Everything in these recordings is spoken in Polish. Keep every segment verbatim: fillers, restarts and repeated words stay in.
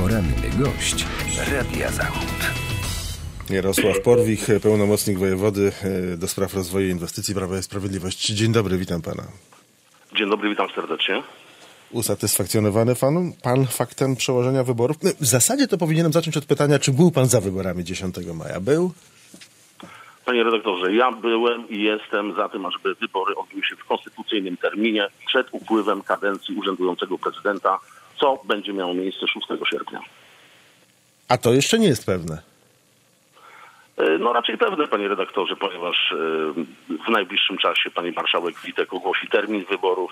Poranny gość Radia Zachód. Jarosław Porwich, pełnomocnik wojewody do spraw rozwoju inwestycji Prawa i Sprawiedliwości. Dzień dobry, witam pana. Dzień dobry, witam serdecznie. Usatysfakcjonowany pan, pan faktem przełożenia wyborów? W zasadzie to powinienem zacząć od pytania, czy był pan za wyborami dziesiątego maja? Był? Panie redaktorze, ja byłem i jestem za tym, ażeby wybory odbyły się w konstytucyjnym terminie przed upływem kadencji urzędującego prezydenta, co będzie miało miejsce szóstego sierpnia. A to jeszcze nie jest pewne. No raczej pewne, panie redaktorze, ponieważ w najbliższym czasie pani marszałek Witek ogłosi termin wyborów.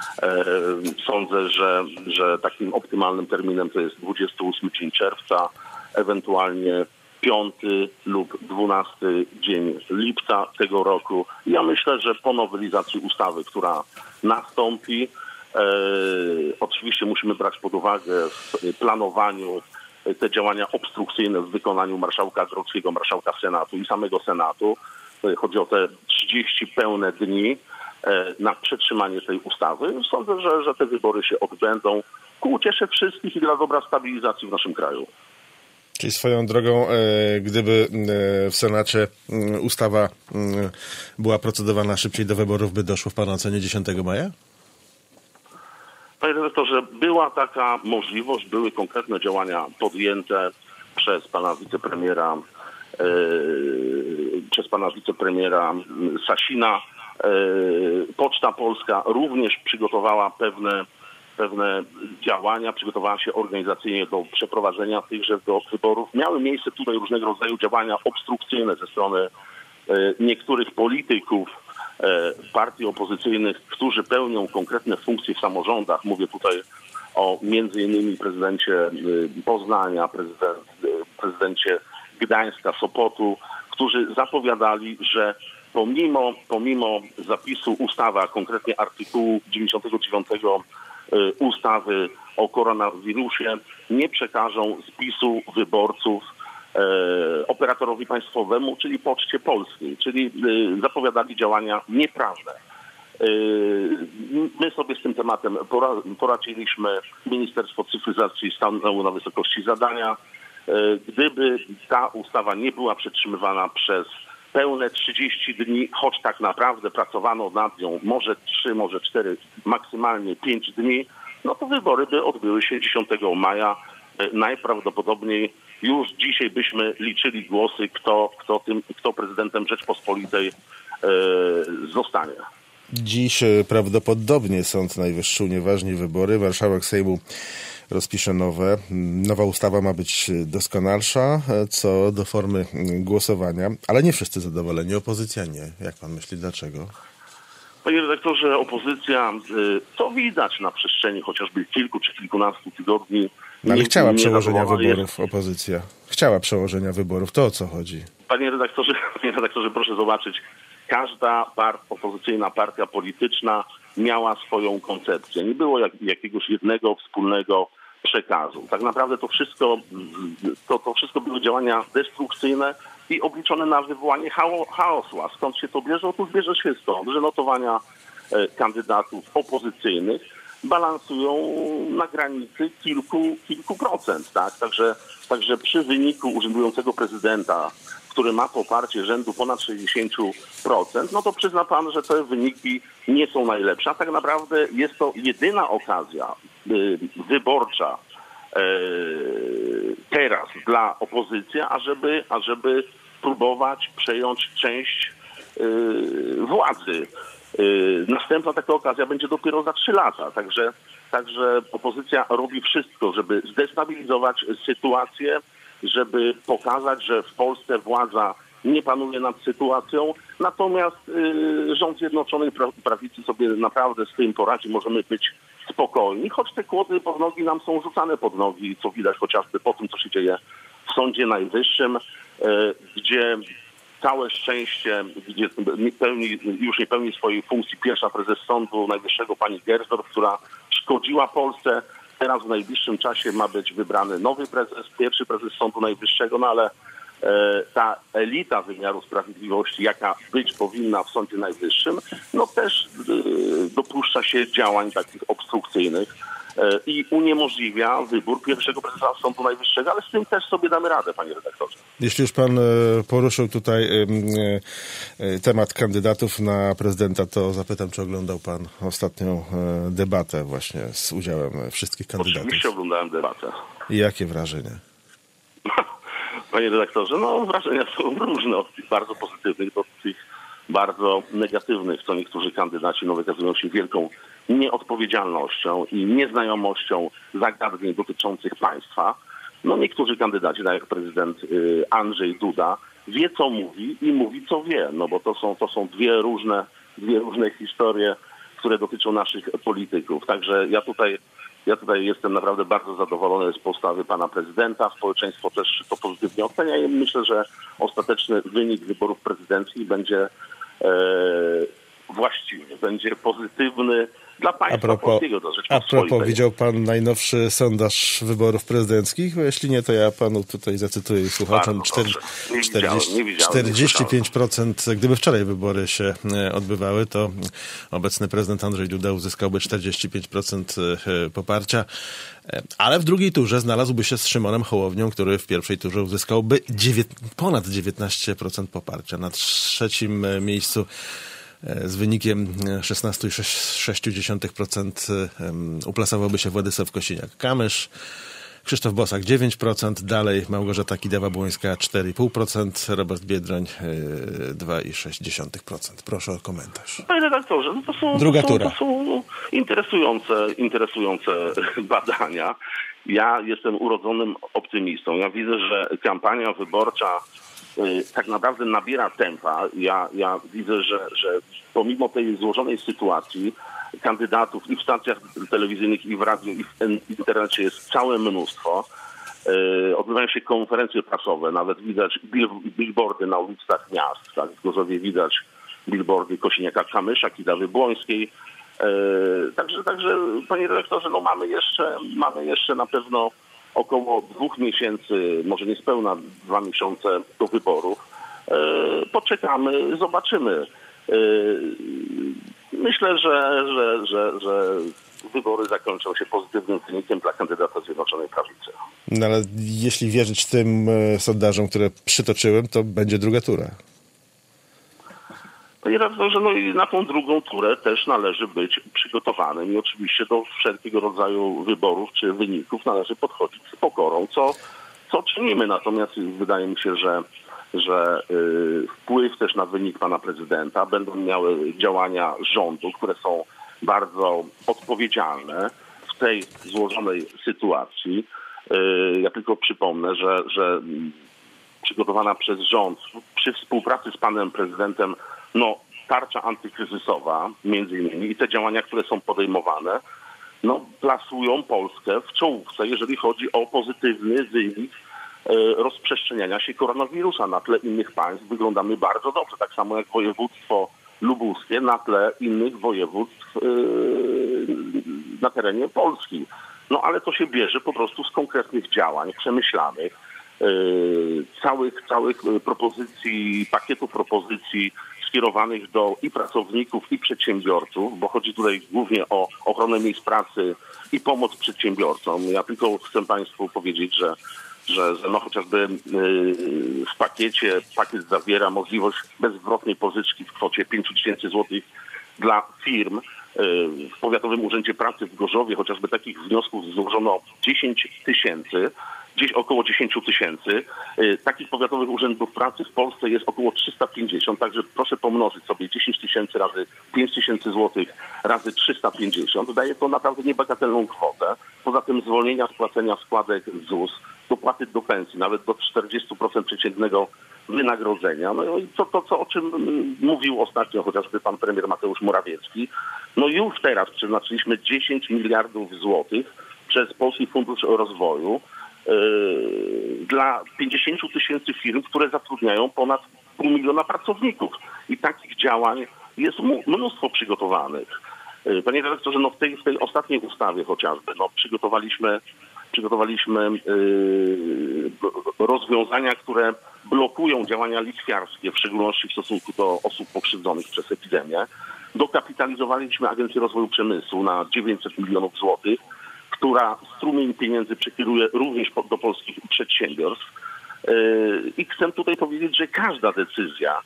Sądzę, że, że takim optymalnym terminem to jest dwudziesty ósmy dzień czerwca, ewentualnie piąty lub dwunasty dzień lipca tego roku. Ja myślę, że po nowelizacji ustawy, która nastąpi, e, oczywiście musimy brać pod uwagę w planowaniu te działania obstrukcyjne w wykonaniu marszałka Grodzkiego, marszałka Senatu i samego Senatu. Chodzi o te trzydzieści pełne dni na przetrzymanie tej ustawy. Sądzę, że, że te wybory się odbędą ku uciesze wszystkich i dla dobra stabilizacji w naszym kraju. Czyli swoją drogą, gdyby w Senacie ustawa była procedowana szybciej do wyborów, by doszło w pana ocenie dziesiątego maja? Panie redaktorze, była taka możliwość, były konkretne działania podjęte przez pana wicepremiera, e, przez pana wicepremiera Sasina. E, Poczta Polska również przygotowała pewne, pewne działania, przygotowała się organizacyjnie do przeprowadzenia tychże do wyborów. Miały miejsce tutaj różnego rodzaju działania obstrukcyjne ze strony e, niektórych polityków partii opozycyjnych, którzy pełnią konkretne funkcje w samorządach. Mówię tutaj o między innymi prezydencie Poznania, prezydent, prezydencie Gdańska, Sopotu, którzy zapowiadali, że pomimo, pomimo zapisu ustawy, a konkretnie artykułu dziewięćdziesiątego dziewiątego ustawy o koronawirusie, nie przekażą spisu wyborców operatorowi państwowemu, czyli Poczcie Polskiej, czyli zapowiadali działania nieprawne. My sobie z tym tematem poradziliśmy. Ministerstwo Cyfryzacji stanęło na wysokości zadania. Gdyby ta ustawa nie była przetrzymywana przez pełne trzydzieści dni, choć tak naprawdę pracowano nad nią może trzy, może cztery, maksymalnie pięć dni, no to wybory by odbyły się dziesiątego maja. Najprawdopodobniej już dzisiaj byśmy liczyli głosy, kto, kto, tym, kto prezydentem Rzeczpospolitej e, zostanie. Dziś prawdopodobnie Sąd Najwyższy unieważni wybory. Marszałek Sejmu rozpisze nowe. Nowa ustawa ma być doskonalsza co do formy głosowania, ale nie wszyscy zadowoleni. Opozycja nie. Jak pan myśli, dlaczego? Panie redaktorze, opozycja, to widać na przestrzeni chociażby kilku czy kilkunastu tygodni. No ale nie, chciała nie przełożenia wyborów jest. opozycja. Chciała przełożenia wyborów. To o co chodzi? Panie redaktorze, panie redaktorze, proszę zobaczyć. Każda part, opozycyjna partia polityczna miała swoją koncepcję. Nie było jak, jakiegoś jednego wspólnego przekazu. Tak naprawdę to wszystko, to, to wszystko były działania destrukcyjne i obliczone na wywołanie chaosu. A skąd się to bierze? Otóż bierze się stąd, że notowania kandydatów opozycyjnych balansują na granicy kilku, kilku procent. Tak? Także, także przy wyniku urzędującego prezydenta, który ma poparcie rzędu ponad sześćdziesiąt procent, no to przyzna pan, że te wyniki nie są najlepsze. A tak naprawdę jest to jedyna okazja y, wyborcza y, teraz dla opozycji, ażeby, ażeby próbować przejąć część y, władzy. Y, następna taka okazja będzie dopiero za trzy lata. Także, także opozycja robi wszystko, żeby zdestabilizować sytuację, żeby pokazać, że w Polsce władza nie panuje nad sytuacją. Natomiast y, rząd Zjednoczonej Prawicy sobie naprawdę z tym poradzi. Możemy być spokojni, choć te kłody pod nogi nam są rzucane pod nogi, co widać chociażby po tym, co się dzieje w Sądzie Najwyższym, y, gdzie całe szczęście, gdzie pełni, już nie pełni swojej funkcji pierwsza prezes Sądu Najwyższego, pani Gersdorf, która szkodziła Polsce. Teraz w najbliższym czasie ma być wybrany nowy prezes, pierwszy prezes Sądu Najwyższego, no ale e, ta elita wymiaru sprawiedliwości, jaka być powinna w Sądzie Najwyższym, no też e, dopuszcza się działań takich obstrukcyjnych. i uniemożliwia wybór pierwszego prezesa Sądu Najwyższego, ale z tym też sobie damy radę, panie redaktorze. Jeśli już pan poruszył tutaj temat kandydatów na prezydenta, to zapytam, czy oglądał pan ostatnią debatę właśnie z udziałem wszystkich kandydatów? Oczywiście oglądałem debatę. I jakie wrażenie? Panie redaktorze, no wrażenia są różne, od tych bardzo pozytywnych do tych bardzo negatywnych, co niektórzy kandydaci no, wykazują się wielką nieodpowiedzialnością i nieznajomością zagadnień dotyczących państwa. No niektórzy kandydaci, tak jak prezydent Andrzej Duda, wie co mówi i mówi co wie, no bo to są, to są dwie różne, dwie różne historie, które dotyczą naszych polityków. Także ja tutaj Ja tutaj jestem naprawdę bardzo zadowolony z postawy pana prezydenta. Społeczeństwo też to pozytywnie ocenia i myślę, że ostateczny wynik wyborów prezydenckich będzie e, właściwy, będzie pozytywny dla państwa a propos, polskiego. Do a propos, widział pan najnowszy sondaż wyborów prezydenckich? Bo jeśli nie, to ja panu tutaj zacytuję słuchaczom. czterdzieści pięć procent, gdyby wczoraj wybory się odbywały, to obecny prezydent Andrzej Duda uzyskałby czterdzieści pięć procent poparcia, ale w drugiej turze znalazłby się z Szymonem Hołownią, który w pierwszej turze uzyskałby ponad dziewiętnaście procent poparcia. Na trzecim miejscu z wynikiem szesnaście przecinek sześć procent uplasowałby się Władysław Kosiniak-Kamysz, Krzysztof Bosak dziewięć procent, dalej Małgorzata Kidawa-Błońska cztery i pół procent, Robert Biedroń dwa przecinek sześć procent. Proszę o komentarz. Panie redaktorze, no to są, Druga to są, tura. to są interesujące, interesujące badania. Ja jestem urodzonym optymistą. Ja widzę, że kampania wyborcza tak naprawdę nabiera tempa. Ja, ja widzę, że, że pomimo tej złożonej sytuacji kandydatów i w stacjach telewizyjnych, i w radiu, i w internecie jest całe mnóstwo. Yy, odbywają się konferencje prasowe, nawet widać bil, billboardy na ulicach miast. Tak? W Gorzowie widać billboardy Kosiniaka-Kamysza, Kidawy-Błońskiej. Yy, także, także, panie redaktorze, no mamy jeszcze, mamy jeszcze na pewno około dwóch miesięcy, może niespełna dwa miesiące do wyborów. Yy, poczekamy, zobaczymy. Yy, myślę, że, że, że, że wybory zakończą się pozytywnym wynikiem dla kandydata Zjednoczonej Prawicy. No ale jeśli wierzyć tym sondażom, które przytoczyłem, to będzie druga tura. Panie redaktorze, no i na tą drugą turę też należy być przygotowanym i oczywiście do wszelkiego rodzaju wyborów czy wyników należy podchodzić z pokorą, co, co czynimy. Natomiast wydaje mi się, że, że yy, wpływ też na wynik pana prezydenta będą miały działania rządu, które są bardzo odpowiedzialne w tej złożonej sytuacji. Yy, ja tylko przypomnę, że, że przygotowana przez rząd przy współpracy z panem prezydentem no, tarcza antykryzysowa między innymi i te działania, które są podejmowane, no, plasują Polskę w czołówce, jeżeli chodzi o pozytywny wynik e, rozprzestrzeniania się koronawirusa. Na tle innych państw wyglądamy bardzo dobrze, tak samo jak województwo lubuskie na tle innych województw e, na terenie Polski. No ale to się bierze po prostu z konkretnych działań przemyślanych, e, całych, całych propozycji, pakietu propozycji skierowanych do i pracowników, i przedsiębiorców, bo chodzi tutaj głównie o ochronę miejsc pracy i pomoc przedsiębiorcom. Ja tylko chcę państwu powiedzieć, że, że, że no chociażby w pakiecie, pakiet zawiera możliwość bezzwrotnej pożyczki w kwocie pięć tysięcy złotych dla firm. W Powiatowym Urzędzie Pracy w Gorzowie chociażby takich wniosków złożono dziesięć tysięcy. Gdzieś około dziesięć tysięcy. Takich powiatowych urzędów pracy w Polsce jest około trzysta pięćdziesiąt, także proszę pomnożyć sobie dziesięć tysięcy razy pięć tysięcy złotych razy trzysta pięćdziesiąt. Daje to naprawdę niebagatelną kwotę. Poza tym zwolnienia z płacenia składek Z U S, dopłaty do pensji, nawet do czterdzieści procent przeciętnego wynagrodzenia. No i to, to, to, o czym mówił ostatnio chociażby pan premier Mateusz Morawiecki. No już teraz przeznaczyliśmy dziesięć miliardów złotych przez Polski Fundusz Rozwoju dla pięćdziesiąt tysięcy firm, które zatrudniają ponad pół miliona pracowników. I takich działań jest mnóstwo przygotowanych. Panie redaktorze, no w tej, w tej ostatniej ustawie chociażby no przygotowaliśmy, przygotowaliśmy yy, rozwiązania, które blokują działania lichwiarskie, w szczególności w stosunku do osób pokrzywdzonych przez epidemię. Dokapitalizowaliśmy Agencję Rozwoju Przemysłu na dziewięćset milionów złotych. która strumień pieniędzy przekieruje również do polskich przedsiębiorstw. I chcę tutaj powiedzieć, że każda decyzja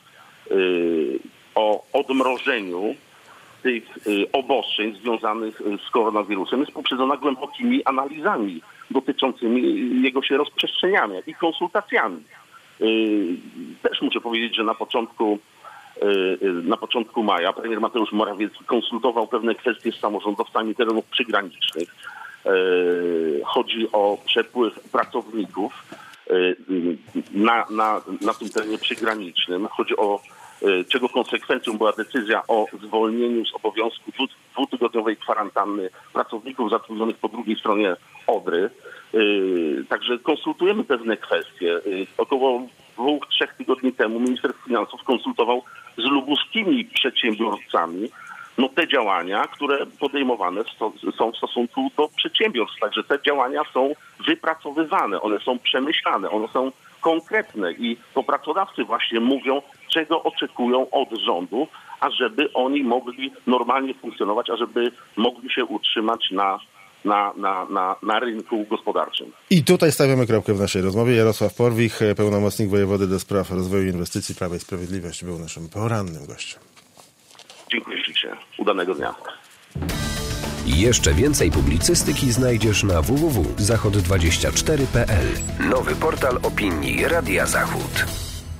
o odmrożeniu tych obostrzeń związanych z koronawirusem jest poprzedzona głębokimi analizami dotyczącymi jego się rozprzestrzeniania i konsultacjami. Też muszę powiedzieć, że na początku na początku maja premier Mateusz Morawiecki konsultował pewne kwestie z samorządowcami terenów przygranicznych. Chodzi o przepływ pracowników na, na, na tym terenie przygranicznym. Chodzi o czego konsekwencją była decyzja o zwolnieniu z obowiązku dwutygodniowej kwarantanny pracowników zatrudnionych po drugiej stronie Odry. Także konsultujemy pewne kwestie. Około dwóch, trzech tygodni temu minister finansów konsultował z lubuskimi przedsiębiorcami no te działania, które podejmowane są w stosunku do przedsiębiorstw. Także te działania są wypracowywane, one są przemyślane, one są konkretne i to pracodawcy właśnie mówią, czego oczekują od rządu, ażeby oni mogli normalnie funkcjonować, ażeby mogli się utrzymać na, na, na, na, na rynku gospodarczym. I tutaj stawiamy kropkę w naszej rozmowie. Jarosław Porwich, pełnomocnik wojewody do spraw rozwoju inwestycji Prawa i Sprawiedliwości, był naszym porannym gościem. Dziękuję ślicznie. Udanego dnia. Jeszcze więcej publicystyki znajdziesz na w w w kropka zachod dwadzieścia cztery kropka p l. Nowy portal opinii Radia Zachód.